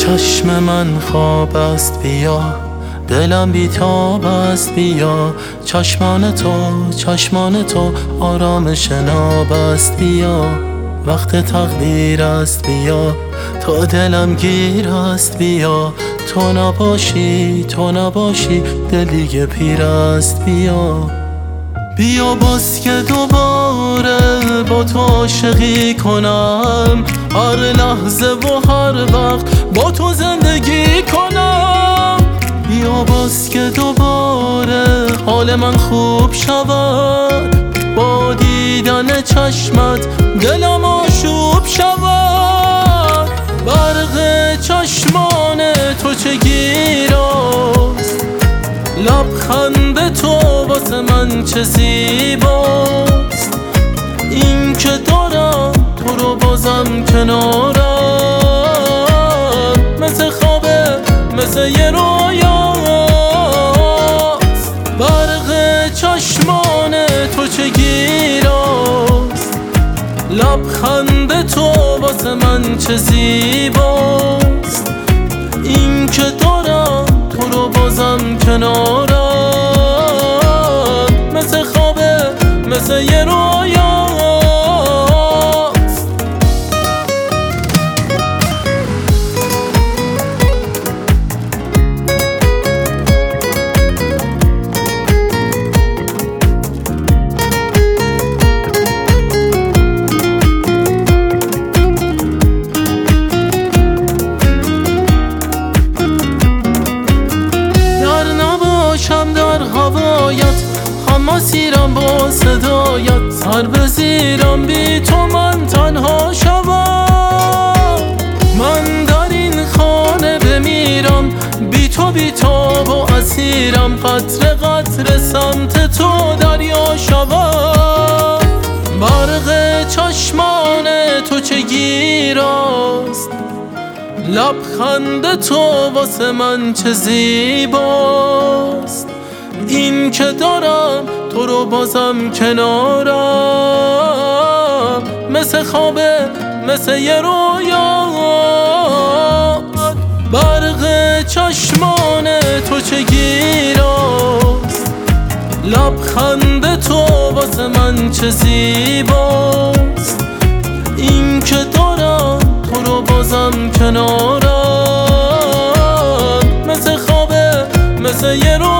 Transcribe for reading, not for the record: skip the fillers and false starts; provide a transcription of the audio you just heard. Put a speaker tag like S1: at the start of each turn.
S1: چشم من خواب است بیا، دلم بیتاب است بیا، چشمان تو آرامش ناب است بیا. وقت تقدیر است بیا، تا دلم گیر است بیا، تو نباشی دل دیگه پیر است بیا. بیا باز که دوباره با تو عاشقی کنم، هر لحظه و هر وقت با تو زندگی کنم. بیا باز که دوباره حال من خوب شود، با دیدن چشمت دلم آشوب شود. برق چشمان تو چه گیراست، لبخند تو واسه من چه زیباست. این که دارم تو رو بازم کنارم، مثل خوابه مثل یه رویاست. برق چشمان تو چه گیراست، لبخند تو واسه من چه زیباست. این که دارم تو رو بازم کنارم، مثل خوابه مثل یه رویاست. در هوایت هم اسیرم با صدایت، سر بزیرم بی تو من تنها شوم. من در این خانه بمیرم بی تو بیتاب و اسیرم، قطره قطره سمت تو دریا شوم. برق چشمان تو چه گیراست، لبخند تو واسه من چه زیباست. این که دارم تو رو بازم کنارم، مثل خوابه مثل یه رویاست. برق چشمان تو چه گیراست، لبخند تو واسه من چه زیباست. این که دارم تو رو بازم کنارم، مثل خوابه مثل یه رویاست.